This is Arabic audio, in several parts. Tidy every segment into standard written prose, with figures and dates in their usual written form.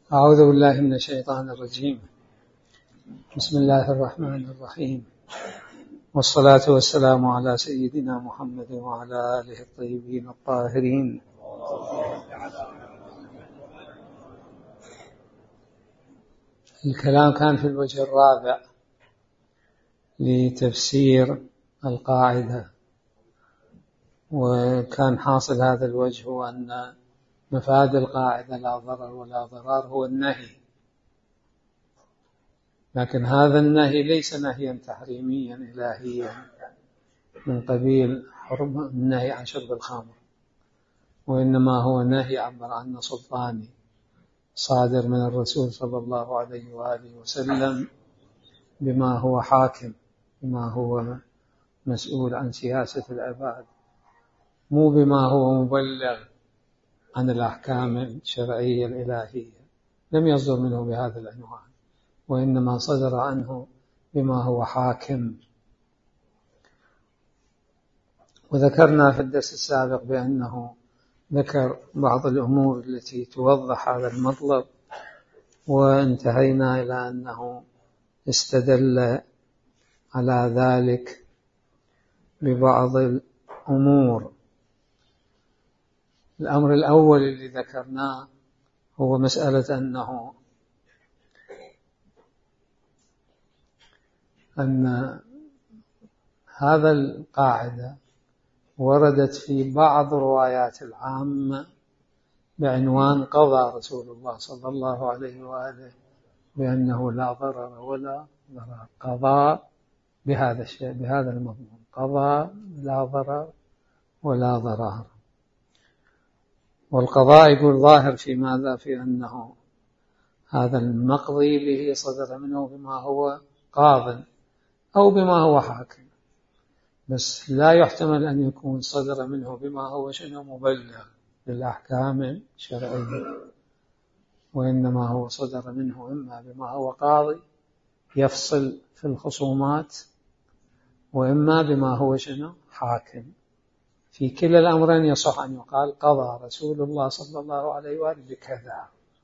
أعوذ بالله من الشيطان الرجيم. بسم الله الرحمن الرحيم، والصلاة والسلام على سيدنا محمد وعلى آله الطيبين الطاهرين. الكلام كان في الوجه الرابع لتفسير القاعدة، وكان حاصل هذا الوجه هو أن مفاد القاعدة لا ضرر ولا ضرار هو النهي، لكن هذا النهي ليس نهيا تحريميا إلهيا من قبيل حرم النهي عن شرب الخمر، وإنما هو نهي عبر عنه سلطاني صادر من الرسول صلى الله عليه وآله وسلم بما هو حاكم، بما هو مسؤول عن سياسة العباد، مو بما هو مبلغ عن الأحكام الشرعية الإلهية. لم يصدر منه بهذا العنوان، وإنما صدر عنه بما هو حاكم. وذكرنا في الدرس السابق بأنه ذكر بعض الأمور التي توضح هذا المطلب، وانتهينا إلى أنه استدل على ذلك ببعض الأمور. الأمر الأول اللي ذكرناه هو مسألة أن هذا القاعدة وردت في بعض روايات العامة بعنوان قضى رسول الله صلى الله عليه وآله بأنه لا ضرر ولا ضرار. قضى بهذا الشيء، بهذا المضمون، قضى لا ضرر ولا ضرار. والقضاء يقول ظاهر في ماذا؟ في أنه هذا المقضي به صدر منه بما هو قاض أو بما هو حاكم، بس لا يحتمل أن يكون صدر منه بما هو شنو مبلغ للأحكام الشرعية، وإنما هو صدر منه إما بما هو قاضي يفصل في الخصومات، وإما بما هو شنو حاكم. في كلا الأمرين يصح أن يقال قضى رسول الله صلى الله عليه وآله بكذا.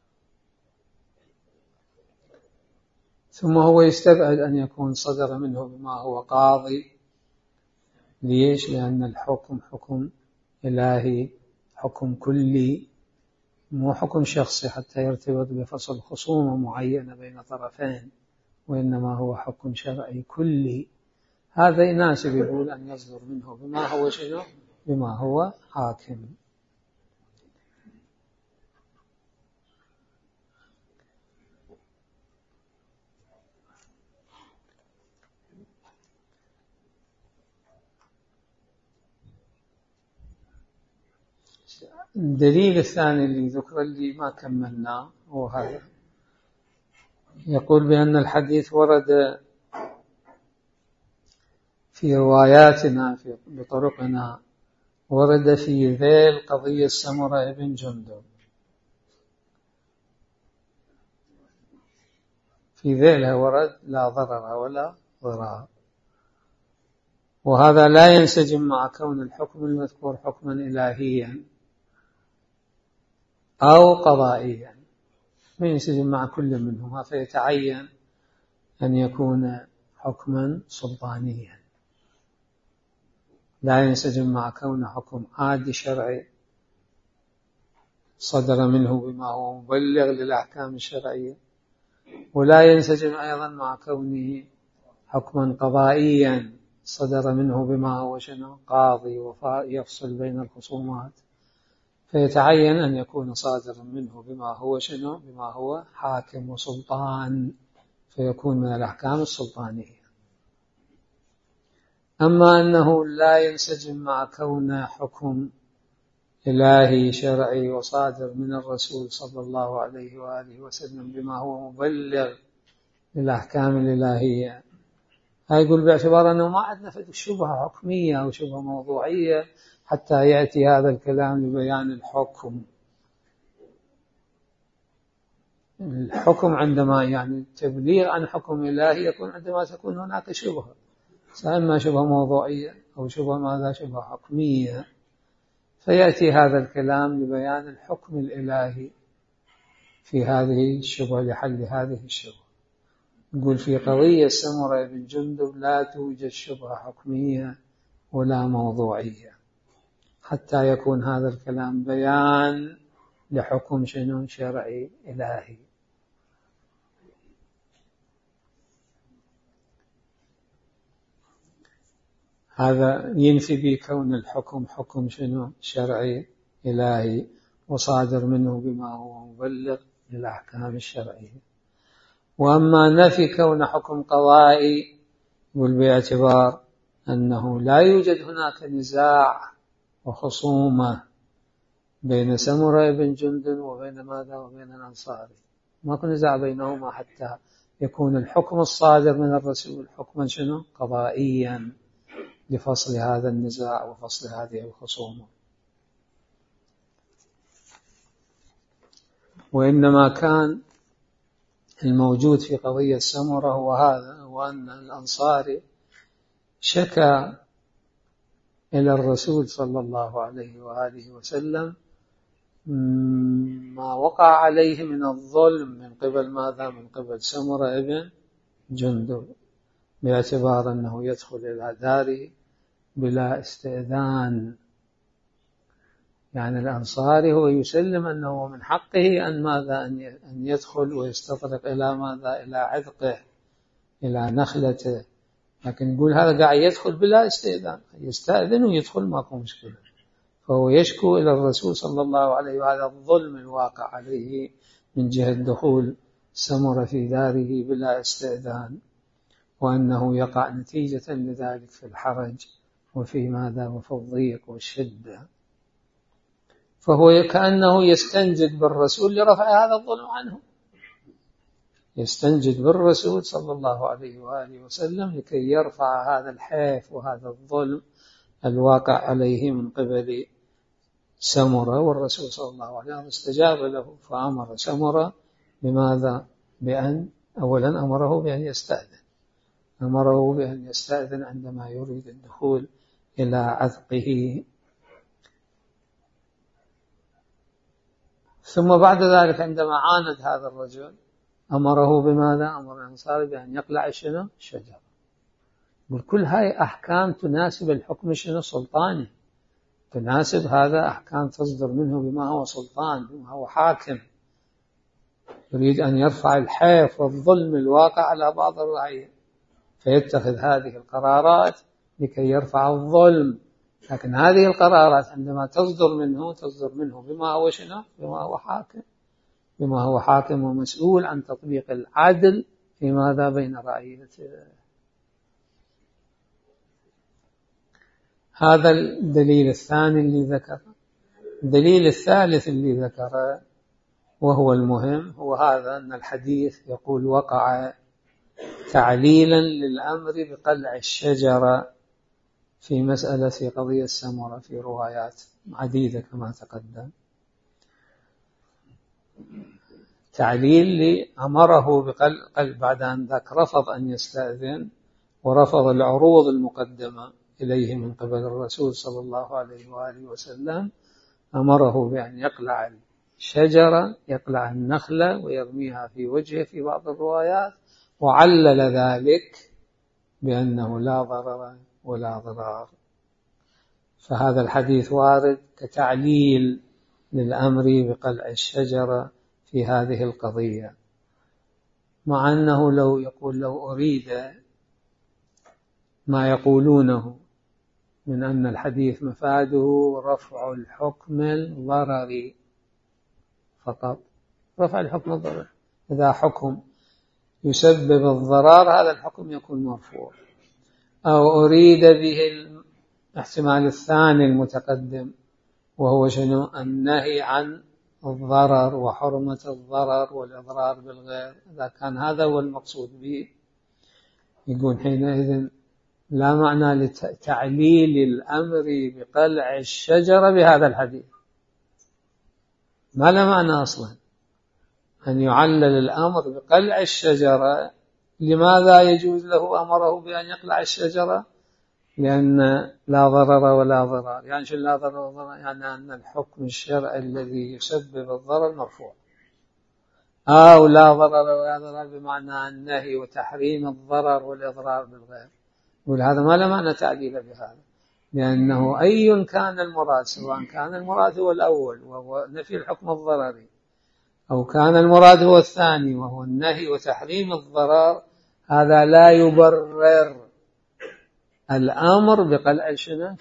ثم هو يستبعد أن يكون صدر منه بما هو قاضي. ليش؟ لأن الحكم حكم إلهي، حكم كلي، مو حكم شخصي حتى يرتبط بفصل خصومة معينة بين طرفين، وإنما هو حكم شرعي كلي. هذا يناسب يقول أن يصدر منه بما هو شنو؟ بما هو حاكم. الدليل الثاني اللي ذكر اللي ما كملناه هو هذا، يقول بأن الحديث ورد في رواياتنا بطرقنا، ورد في ذيل قضية سمرة بن جندب، في ذيلها ورد لا ضرر ولا ضرار، وهذا لا ينسجم مع كون الحكم المذكور حكما إلهيا أو قضائيا، ما ينسجم مع كل منهما، فيتعين أن يكون حكما سلطانيا، لا ينسجم مع كون حكم عادي شرعي صدر منه بما هو مبلغ للأحكام الشرعية، ولا ينسجم أيضا مع كونه حكما قضائيا صدر منه بما هو شنو قاضي ويفصل بين الخصومات، فيتعين أن يكون صادرا منه بما هو شنو بما هو حاكم وسلطان، فيكون من الأحكام السلطانية. أما أنه لا ينسجم مع كون حكم إلهي شرعي وصادر من الرسول صلى الله عليه وآله وسلم بما هو مبلغ للأحكام الإلهية، يقول باعتبار أنه ما عندنا شبهة حكمية أو شبهة موضوعية حتى يأتي هذا الكلام لبيان الحكم. الحكم عندما يعني تبليغ عن حكم إلهي يكون عندما تكون هناك شبهة، إما شبهة موضوعية أو شبهة ماذا شبهة حكمية، فيأتي هذا الكلام لبيان الحكم الإلهي في هذه الشبهة، لحل هذه الشبهة. يقول في قضية سمرة بن جندب لا توجد شبهة حكمية ولا موضوعية حتى يكون هذا الكلام بيان لحكم شنو شرعي إلهي. هذا ينفي بكون الحكم حكم شنو شرعي إلهي وصادر منه بما هو مبلغ للأحكام الشرعية. وأما نفي كون حكم قضائي يقول باعتبار أنه لا يوجد هناك نزاع وخصومة بين سمرة بن جندب وبين ماذا وبين الأنصاري، ما كان نزاع بينهما حتى يكون الحكم الصادر من الرسول حكما شنو قضائيا لفصل هذا النزاع وفصل هذه الخصومة. وإنما كان الموجود في قضية سمرة هو هذا، وأن الأنصاري شكى إلى الرسول صلى الله عليه وآله وسلم ما وقع عليه من الظلم من قبل ماذا؟ من قبل سمرة بن جندب، باعتبار أنه يدخل إلى داره بلا استئذان. يعني الأنصاري هو يسلم أنه من حقه أن ماذا؟ أن يدخل ويستطرق إلى ماذا؟ إلى عذقه، إلى نخلته، لكن يقول هذا قاعد يدخل بلا استئذان، يستأذن ويدخل ماكو مشكلة. فهو يشكو إلى الرسول صلى الله عليه وهذا الظلم الواقع عليه من جهة دخول سمرة في داره بلا استئذان، وأنه يقع نتيجة لذلك في الحرج وفي ماذا؟ وفي الضيق والشدة. فهو كأنه يستنجد بالرسول لرفع هذا الظلم عنه، يستنجد بالرسول صلى الله عليه وآله وسلم لكي يرفع هذا الحيف وهذا الظلم الواقع عليه من قبل سمرة. والرسول صلى الله عليه وسلم استجاب له فأمر سمرة بماذا؟ بأن أولا أمره بأن يستأذن، أمره بأن يستأذن عندما يريد الدخول إلى عذقه. ثم بعد ذلك عندما عاند هذا الرجل أمره بماذا؟ أمر الأنصاري بأن يقلع شنو؟ الشجرة. وكل هاي أحكام تناسب الحكم شنو؟ سلطاني، تناسب هذا أحكام تصدر منه بما هو سلطان، بما هو حاكم، يريد أن يرفع الحيف والظلم الواقع على بعض الرعية فيتخذ هذه القرارات لكي يرفع الظلم. لكن هذه القرارات عندما تصدر منه بما هو شنو؟ بما هو حاكم، بما هو حاكم ومسؤول عن تطبيق العدل في ماذا؟ بين رعيته. هذا الدليل الثاني اللي ذكره. الدليل الثالث اللي ذكره وهو المهم هو هذا، أن الحديث يقول وقع تعليلا للأمر بقلع الشجرة في مسألة في قضية سمرة في روايات عديدة كما تقدم. تعليل لأمره بقلع بعد أن ذاك رفض أن يستأذن ورفض العروض المقدمة إليه من قبل الرسول صلى الله عليه وآله وسلم، أمره بأن يقلع الشجرة، يقلع النخلة ويرميها في وجهه في بعض الروايات، وعلل ذلك بأنه لا ضرر ولا ضرار. فهذا الحديث وارد كتعليل للأمر بقلع الشجرة في هذه القضية، مع أنه لو أريد ما يقولونه من أن الحديث مفاده رفع الحكم الضرري فقط، رفع الحكم الضرري، إذا حكم يسبب الضرر هذا الحكم يكون مرفوع. أو أريد به الاحتمال الثاني المتقدم وهو شنو؟ النهي عن الضرر وحرمة الضرر والإضرار بالغير، إذا كان هذا هو المقصود به يقول حينئذ لا معنى لتعليل الأمر بقلع الشجرة بهذا الحديث، ما له معنى أصلا أن يعلل الأمر بقلع الشجرة. لماذا يجوز له أمره بأن يقلع الشجرة؟ لأن لا ضرر ولا ضرار. يعني شو لا ضرر ولا ضرار؟ يعني أن الحكم الشرعي الذي يسبب الضرر مرفوع، أو لا ضرر ولا ضرار بمعنى النهي وتحريم الضرر والإضرار بالغير. يقول هذا ما له معنى تعديل بهذا، لأنه أي كان المراد، سواء كان المراد هو الأول وهو نفي الحكم الضرري، أو كان المراد هو الثاني وهو النهي وتحريم الضرر، هذا لا يبرر الأمر بقلع الشجرة.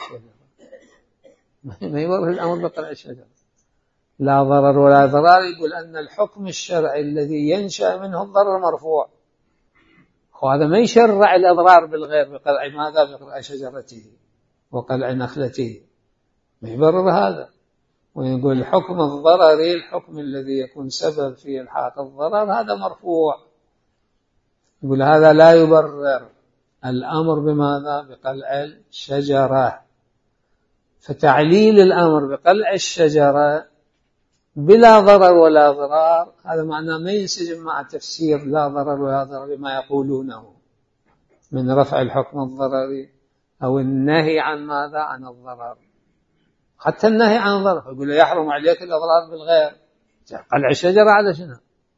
ما يبرر الأمر بقلع الشجرة. لا ضرر ولا ضرار، يقول أن الحكم الشرعي الذي ينشأ منه الضرر مرفوع، وهذا ما يشرع الأضرار بالغير بقلع ماذا؟ بقلع شجرته وقلع نخلته، ما يبرر هذا. ويقول الحكم الضرري، الحكم الذي يكون سبب في إلحاق الضرر، هذا مرفوع. يقول هذا لا يبرر الأمر بماذا؟ بقلع الشجرة. فتعليل الأمر بقلع الشجرة بلا ضرر ولا ضرار، هذا معناه ما ينسجم مع تفسير لا ضرر ولا ضرار بما يقولونه من رفع الحكم الضرري أو النهي عن ماذا؟ عن الضرر. حتى النهي عن الضرر يقول له يحرم عليك الأضرار بالغير، قلع الشجرة على شنو؟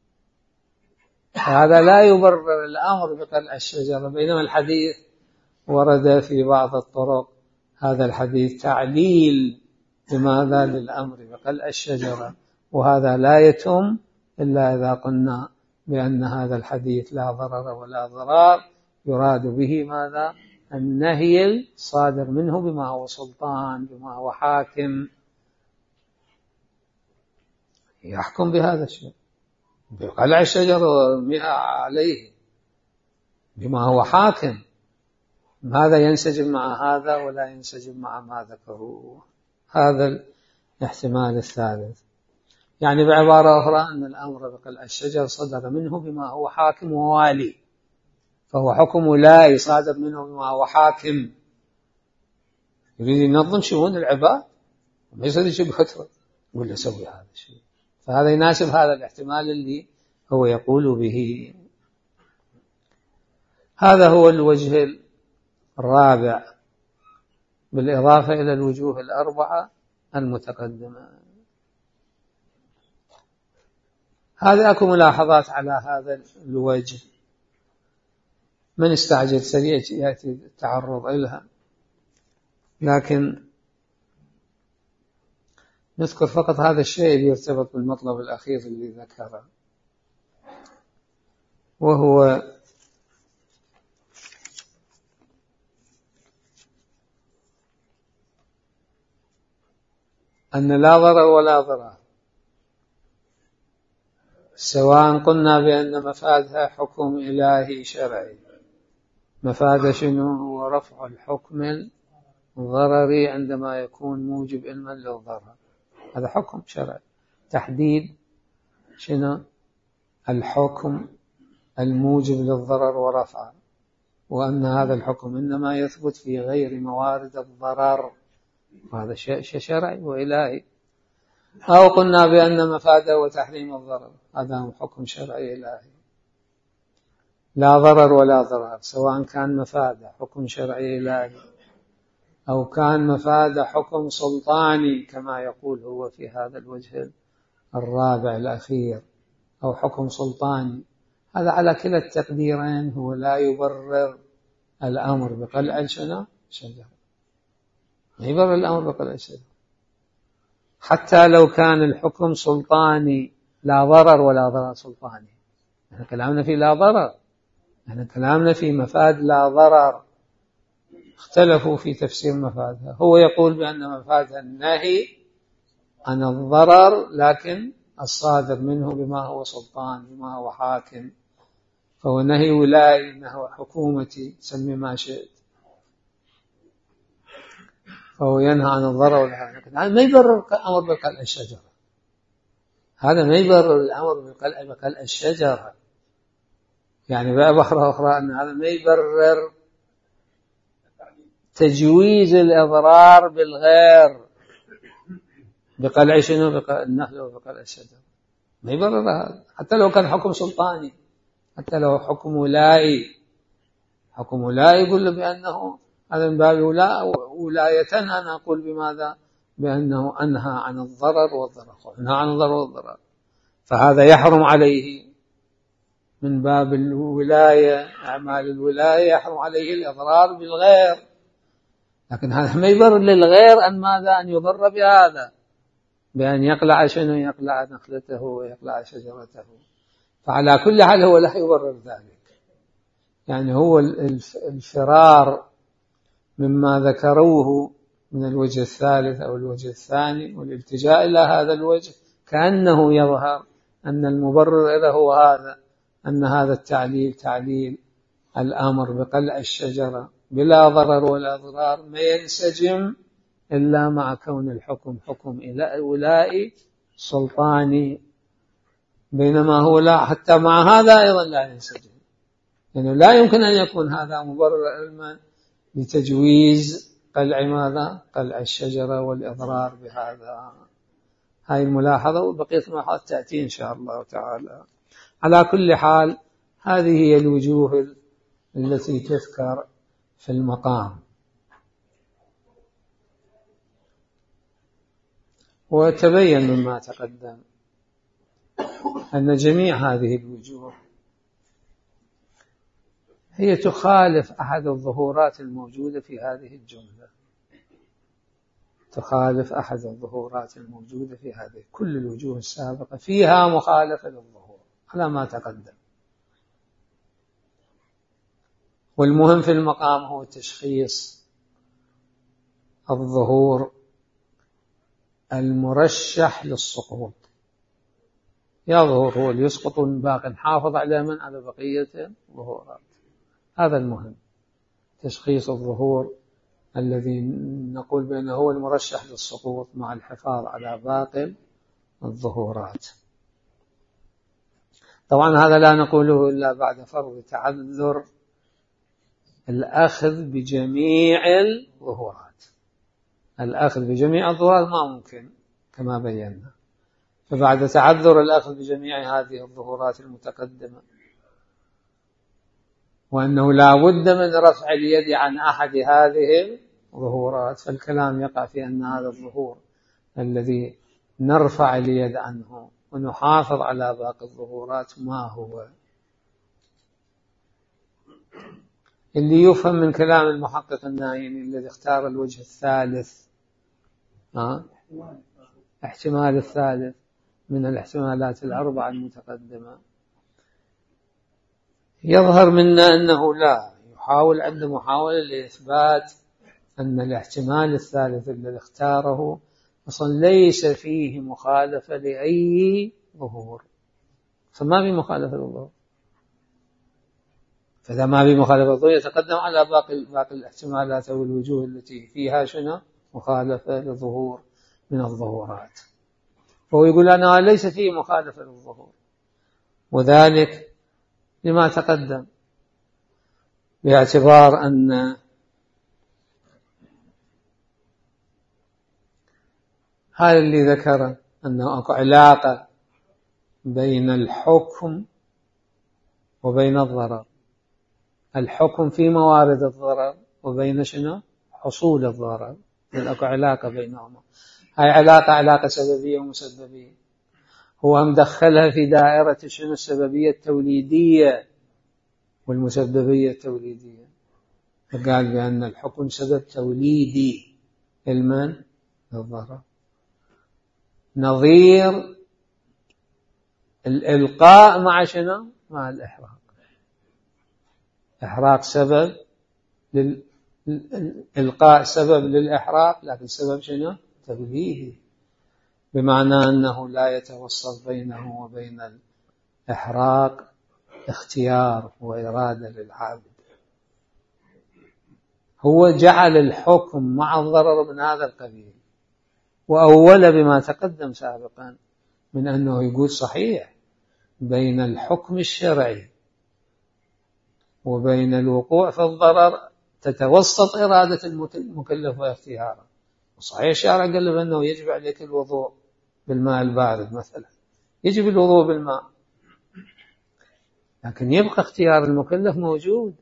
هذا لا يبرر الأمر بقلع الشجرة، بينما الحديث ورد في بعض الطرق هذا الحديث تعليل لماذا؟ للأمر بقلع الشجرة، وهذا لا يتم إلا إذا قلنا بأن هذا الحديث لا ضرر ولا ضرار، يراد به ماذا؟ النهي الصادر منه بما هو سلطان، بما هو حاكم، يحكم بهذا الشيء بقلع الشجرة ومئة عليه بما هو حاكم. هذا ينسجم مع هذا ولا ينسجم مع ما ذكره. هذا الاحتمال الثالث، يعني بعبارة أخرى أن الأمر بقلع الشجر صدر منه بما هو حاكم ووالي، فهو حكم ولاي صادر منه بما هو حاكم، يريد ينظم شؤون العباد ما يصير شيء بخطرة يقول له سوي هذا الشيء. فهذا يناسب هذا الاحتمال اللي هو يقول به. هذا هو الوجه الرابع بالإضافة إلى الوجوه الأربعة المتقدمة. هذه أكو ملاحظات على هذا الوجه، من استعجل سريع يأتي التعرض إلها، لكن نذكر فقط هذا الشيء اللي يرتبط بالمطلب الأخير اللي ذكره، وهو أن لا ضرر ولا ضرار، سواء قلنا بأن مفادها حكم إلهي شرعي، مفاد شنو؟ هو رفع الحكم الضرري عندما يكون موجب علما للضرر، هذا حكم شرعي. تحديد شنو؟ الحكم الموجب للضرر ورفعه، وأن هذا الحكم إنما يثبت في غير موارد الضرر، وهذا شيء شرعي وإلهي. أو قلنا بأن مفاده وتحريم الضرر، هذا حكم شرعي إلهي. لا ضرر ولا ضرار، سواء كان مفاده حكم شرعي إلهي أو كان مفاده حكم سلطاني كما يقول هو في هذا الوجه الرابع الأخير، أو حكم سلطاني، هذا على كلا التقديرين هو لا يبرر الأمر بقلع الشجرة، لا يبرر الأمر بقلع الشجرة، حتى لو كان الحكم سلطاني لا ضرر ولا ضرر سلطاني. احنا كلامنا في لا ضرر، احنا كلامنا في مفاد لا ضرر، اختلفوا في تفسير مفادها. هو يقول بأن مفادها النهي عن الضرر، لكن الصادر منه بما هو سلطان، بما هو حاكم، فهو نهي ولاي، نهي حكومتي، سمي ما شئت، فهو ينهى عن الضرر والحرام. هذا ما يبرر الأمر بقلع الشجرة، هذا ما يبرر الأمر بقلع الشجرة. يعني بعبارة أخرى أن هذا ما يبرر تجويز الإضرار بالغير بقلع شنو؟ بقلع النخل وبقلع الشجرة، ما يبرر هذا، حتى لو كان حكم سلطاني، حتى لو حكم ولائي. حكم ولائي يقول له بأنه هذا من باب ولاية، أنا أقول بماذا؟ بأنه أنهى عن الضرر والضرر، أنهى عن الضرر والضرر، فهذا يحرم عليه من باب الولاية، أعمال الولاية يحرم عليه الإضرار بالغير، لكن هذا ما يبرر للغير أن ماذا؟ أن يضر بهذا، بأن يقلع شنو؟ يقلع نخلته ويقلع شجرته. فعلى كل حال هو لا يبرر ذلك، يعني هو الفرار مما ذكروه من الوجه الثالث أو الوجه الثاني والالتجاء إلى هذا الوجه كأنه يظهر أن المبرر له هو هذا، أن هذا التعليل تعليل الأمر بقلع الشجرة بلا ضرر ولا ضرار ما ينسجم إلا مع كون الحكم حكم ولائي سلطاني، بينما هو لا، حتى مع هذا أيضا لا ينسجم، يعني لا يمكن أن يكون هذا مبرر علما بتجويز قلع ماذا؟ قلع الشجرة والإضرار بهذا. هاي الملاحظة وبقية الملاحظات تأتي إن شاء الله تعالى. على كل حال هذه هي الوجوه التي تذكر في المقام. وتبين مما تقدم أن جميع هذه الوجوه هي تخالف أحد الظهورات الموجودة في هذه الجملة، تخالف أحد الظهورات الموجودة في هذه، كل الوجوه السابقة فيها مخالفة للظهور على ما تقدم. والمهم في المقام هو تشخيص الظهور المرشح للسقوط، يا ظهور هو اللي يسقط من باق حافظ على من؟ على بقية الظهورات. هذا المهم، تشخيص الظهور الذي نقول بأنه هو المرشح للسقوط مع الحفاظ على باقي الظهورات. طبعا هذا لا نقوله إلا بعد فرض تعذر الأخذ بجميع الظهورات، الأخذ بجميع الظهورات ما ممكن كما بينا، فبعد تعذر الأخذ بجميع هذه الظهورات المتقدمة وأنه لا بد من رفع اليد عن أحد هذه الظهورات، فالكلام يقع في أن هذا الظهور الذي نرفع اليد عنه ونحافظ على باقي الظهورات ما هو. اللي يفهم من كلام المحقق النايني الذي اختار الوجه الثالث، احتمال الثالث من الاحتمالات الأربعة المتقدمة، يظهر منا أنه لا يحاول عند محاولة لإثبات أن الاحتمال الثالث الذي اختاره أصلا ليس فيه مخالفة لأي ظهور، فما في مخالفة للظهور، فإذا ما في مخالفة للظهور يتقدم على باقي الاحتمالات أو الوجوه التي فيها شنو؟ مخالفة للظهور من الظهورات. فهو يقول أنا ليس فيه مخالفة للظهور، وذلك لما تقدم، باعتبار أن هذا اللي ذكر أنه أكو علاقة بين الحكم وبين الضرر، الحكم في موارد الضرر وبين شنو؟ حصول الضرر، أكو علاقة بينهما. هاي علاقة سببية ومسببية، هو مدخلها في دائرة شنو؟ السببية التوليدية والمسببية التوليدية، فقال بأن الحكم سبب توليدي علما للضرر، نظير الإلقاء مع شنو؟ مع الإحراق. إحراق سبب الإلقاء سبب للإحراق، لكن سبب شنو؟ توليدي، بمعنى أنه لا يتوسط بينه وبين الإحراق اختيار وإرادة للعابد، هو جعل الحكم مع الضرر من هذا القبيل، وأول بما تقدم سابقا من أنه يقول صحيح بين الحكم الشرعي وبين الوقوع في الضرر تتوسط إرادة المكلف واختياره. وصحيح الشارع قال بأنه يجب عليك الوضوء بالماء البارد مثلا، يجب الوضوء بالماء، لكن يبقى اختيار المكلف موجود،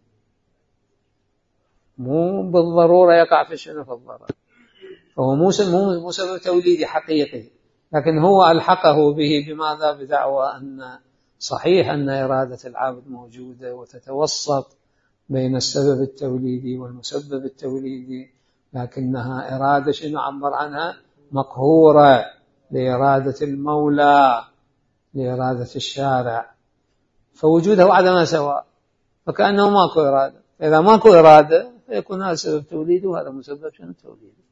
مو بالضرورة يقع في شنو؟ في الضرر، فهو مو سبب توليدي حقيقي، لكن هو ألحقه به بماذا؟ بدعوى أن صحيح أن إرادة العابد موجودة وتتوسط بين السبب التوليدي والمسبب التوليدي، لكنها إرادة شنو عبر عنها؟ مقهورة لإرادة المولى، لإرادة الشارع، فوجوده وعدمه سواء، فكأنه ماكو إرادة. إذا ماكو إرادة فيكون هذا سبب توليده وهذا مسبب شنو توليده.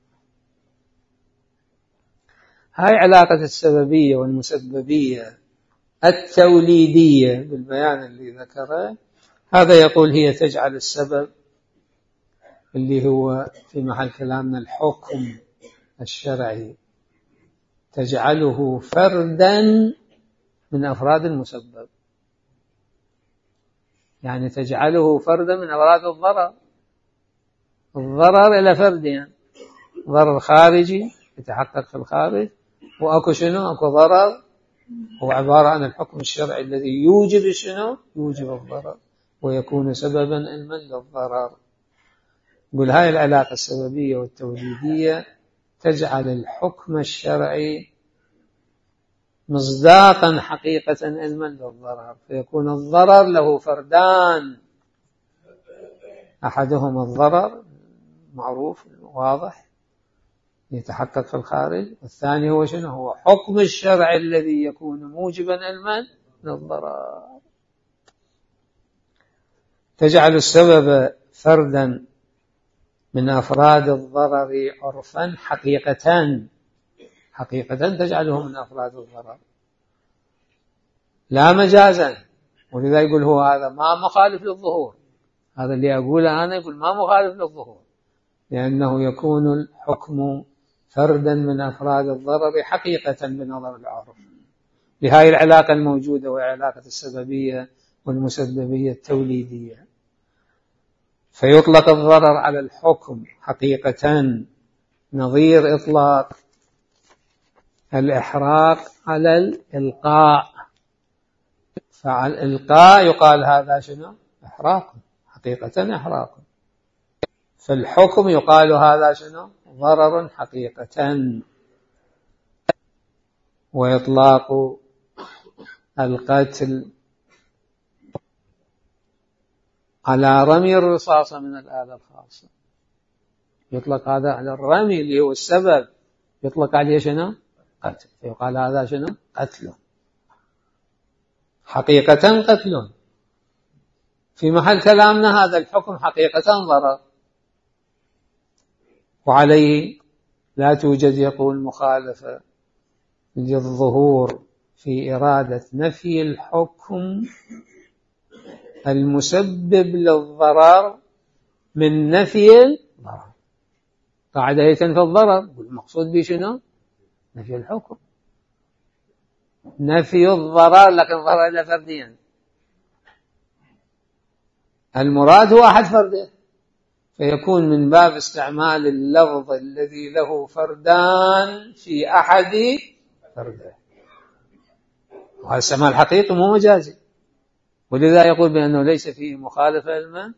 هاي علاقة السببية والمسببية التوليدية بالبيان اللي ذكره، هذا يقول هي تجعل السبب اللي هو في محل كلامنا الحكم الشرعي تجعله فردا من أفراد المسبب، يعني تجعله فردا من أفراد الضرر. الضرر إلى فردين، ضرر خارجي يتحقق في الخارج، وأكو شنو؟ أكو ضرر هو عبارة عن الحكم الشرعي الذي يوجب شنو؟ يوجب الضرر ويكون سببا علما للضرر. يقول هاي العلاقة السببية والتوليدية تجعل الحكم الشرعي مصداقا حقيقة علما للضرر، فيكون الضرر له فردان، أحدهما الضرر معروف واضح يتحقق في الخارج، والثاني هو شنو؟ هو حكم الشرع الذي يكون موجبا علما للضرر. تجعل السبب فردا من أفراد الضرر عرفا حقيقة تجعله من أفراد الضرر لا مجازا. ولذا يقول هو هذا ما مخالف للظهور، هذا اللي أقوله أنا يقول ما مخالف للظهور، لأنه يكون الحكم فردا من أفراد الضرر حقيقة بنظر العرف، لهذه العلاقة الموجودة وعلاقة السببية والمسببية التوليدية. فيطلق الضرر على الحكم حقيقة نظير إطلاق الإحراق على الإلقاء، فعلى الإلقاء يقال هذا شنو؟ إحراق، حقيقة إحراق. فالحكم يقال هذا شنو؟ ضرر حقيقة. وإطلاق القتل على رمي الرصاصة من الآلة الخاصة، يطلق هذا على الرمي اللي هو السبب، يطلق عليه شنو؟ قتل، فيقال هذا شنو؟ قتل حقيقة، قتل. في محل كلامنا هذا الحكم حقيقة ضرر، وعليه لا توجد يقول مخالفة للظهور في إرادة نفي الحكم المسبب للضرر من نفي الضرر. قاعدة يتنفي الضرر، المقصود به شنو؟ نفي الحكم، نفي الضرر، لكن الضرر إلى فردين، المراد هو أحد فرده، فيكون من باب استعمال اللفظ الذي له فردان في أحد فرده، وهذا استعمال حقيقي مو مجازي. ولذا يقول بأنه ليس فيه مخالفة علما،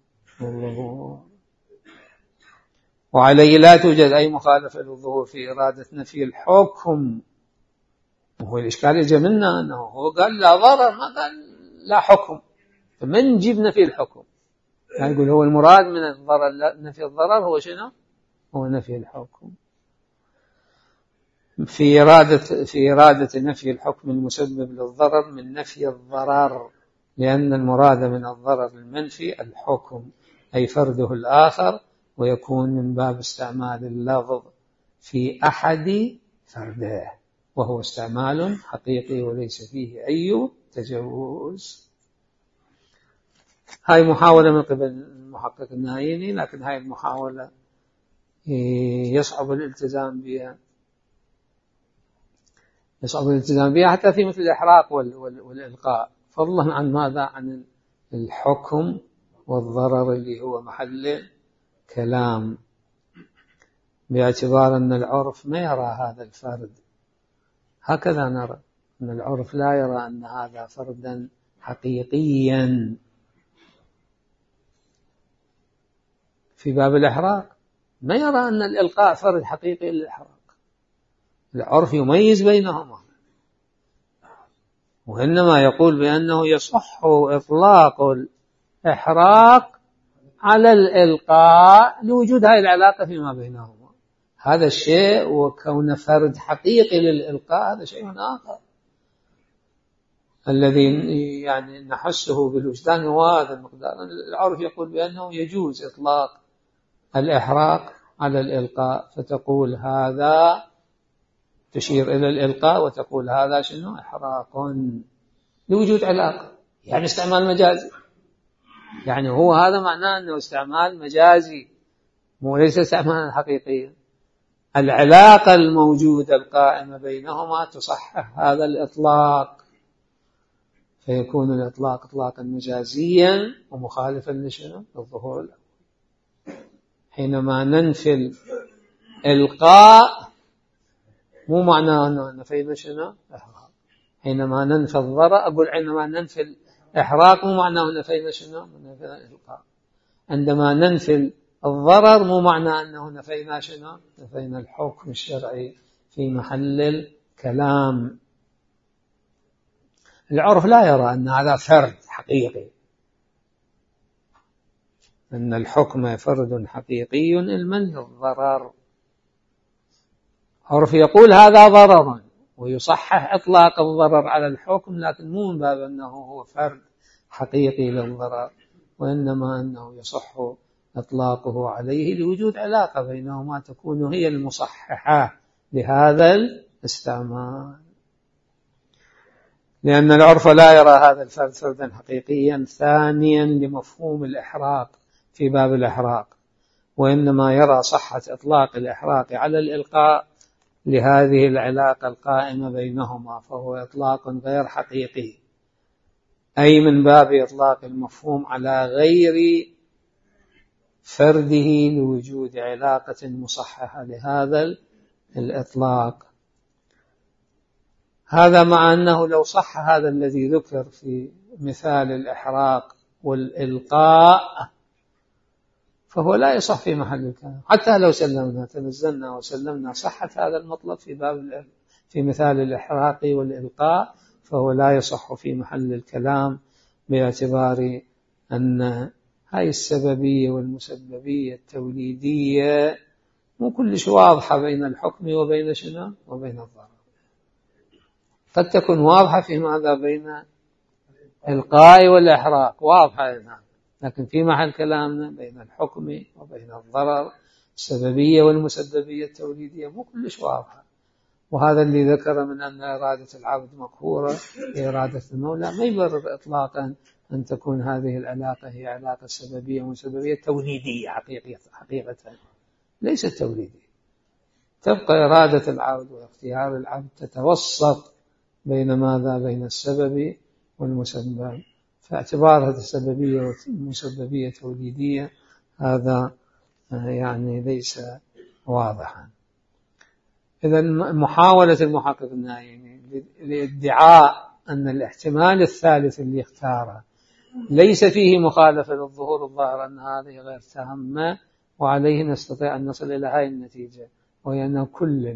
وعليه لا توجد أي مخالفة للظهور في إرادة نفي الحكم. وهو الإشكال يجي منا أنه هو قال لا ضرر، ما قال لا حكم، فمن نجيب نفي الحكم؟ يعني يقول هو المراد من الضرر نفي الضرر هو شنو؟ هو نفي الحكم. في إرادة نفي الحكم المسبب للضرر من نفي الضرر، لأن المراد من الضرر المنفي الحكم أي فرده الآخر، ويكون من باب استعمال اللفظ في أحد فرده، وهو استعمال حقيقي وليس فيه أي تجوز. هاي محاولة من قبل المحقق النايني، لكن هاي المحاولة يصعب الالتزام بها حتى في مثل الإحراق والإلقاء، فضلا عن ماذا؟ عن الحكم والضرر اللي هو محل كلام، باعتبار أن العرف ما يرى هذا الفرد، هكذا نرى أن العرف لا يرى أن هذا فردا حقيقيا. في باب الإحراق ما يرى أن الإلقاء فرد حقيقي للإحراق، العرف يميز بينهما، وإنما يقول بأنه يصح إطلاق الإحراق على الإلقاء لوجود هذه العلاقة فيما بينهما. هذا الشيء وكون فرد حقيقي للإلقاء هذا شيء آخر، الذي يعني نحسه بالوجدان وهذا المقدار. العرف يقول بأنه يجوز إطلاق الإحراق على الإلقاء، فتقول هذا، تشير إلى الإلقاء وتقول هذا شنو؟ إحراق، لوجود علاقة، يعني استعمال مجازي. يعني هو هذا معناه أنه استعمال مجازي وليس استعمالا حقيقيا. العلاقة الموجودة القائمة بينهما تصحح هذا الإطلاق، فيكون الإطلاق إطلاقا مجازيا ومخالفا لشنو؟ للظهور الأول. حينما ننفي الإلقاء مو معناه أنه نفينا شنو؟ إحراق. حينما ننفي الضرر، أقول حينما ننفي الإحراق مو معناه نفينا شنو؟ نفينا الإلقاء. عندما ننفي الضرر مو معناه أنه نفينا شنو؟ نفينا الحكم الشرعي في محل الكلام. العرف لا يرى أن هذا فرد حقيقي، أن الحكم فرد حقيقي المنهي الضرر. عرف يقول هذا ضرر ويصحح إطلاق الضرر على الحكم، لكن مو من باب أنه هو فرد حقيقي للضرر، وإنما أنه يصح إطلاقه عليه لوجود علاقة بينهما تكون هي المصححة لهذا الاستعمال. لأن العرف لا يرى هذا الفرد فردا حقيقيا ثانيا لمفهوم الإحراق في باب الإحراق، وإنما يرى صحة إطلاق الإحراق على الإلقاء لهذه العلاقة القائمة بينهما، فهو إطلاق غير حقيقي، أي من باب إطلاق المفهوم على غير فرده لوجود علاقة مصححة لهذا الإطلاق. هذا مع أنه لو صح هذا الذي ذكر في مثال الإحراق والإلقاء فهو لا يصح في محل الكلام، حتى لو تنزلنا وسلمنا صحة هذا المطلب في مثال الإحراق والإلقاء، فهو لا يصح في محل الكلام، باعتبار أن هاي السببية والمسببية التوليدية مو كلش واضحة بين الحكم وبين شنو؟ وبين الضرر. قد تكون واضحة في ماذا؟ بين الإلقاء والإحراق واضحة، نعم، لكن في محل كلامنا بين الحكم وبين الضرر السببية والمسببية التوليدية مو كلش واضحة. وهذا اللي ذكر من أن إرادة العبد مقهورة بإرادة المولى ما يبرر إطلاقا أن تكون هذه العلاقة هي علاقة سببية ومسببية توليدية حقيقة ليست توليدية. تبقى إرادة العبد واختيار العبد تتوسط بين ماذا؟ بين السبب والمسبب، فاعتبار هذه السببية والمسببية توليدية هذا يعني ليس واضحا. إذا محاولة المحقق النايمي لادعاء أن الاحتمال الثالث اللي اختاره ليس فيه مخالفة للظهور الظاهر أن هذه غير تامة، وعليه نستطيع أن نصل إلى هذه النتيجة، وهي أن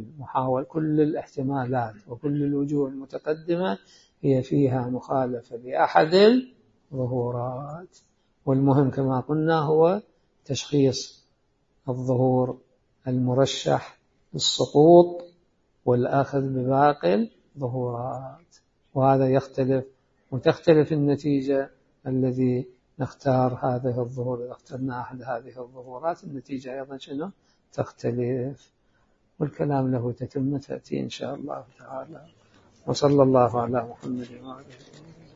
كل الاحتمالات وكل الوجوه المتقدمة هي فيها مخالفة لأحد الظهورات، والمهم كما قلنا هو تشخيص الظهور المرشح للسقوط والأخذ بباقي الظهورات، وهذا يختلف وتختلف النتيجة الذي نختار هذه الظهور. إذا اخترنا أحد هذه الظهورات النتيجة أيضا شنو؟ تختلف، والكلام له تتمة تأتي إن شاء الله تعالى. وصلى الله على محمد وعلى آله.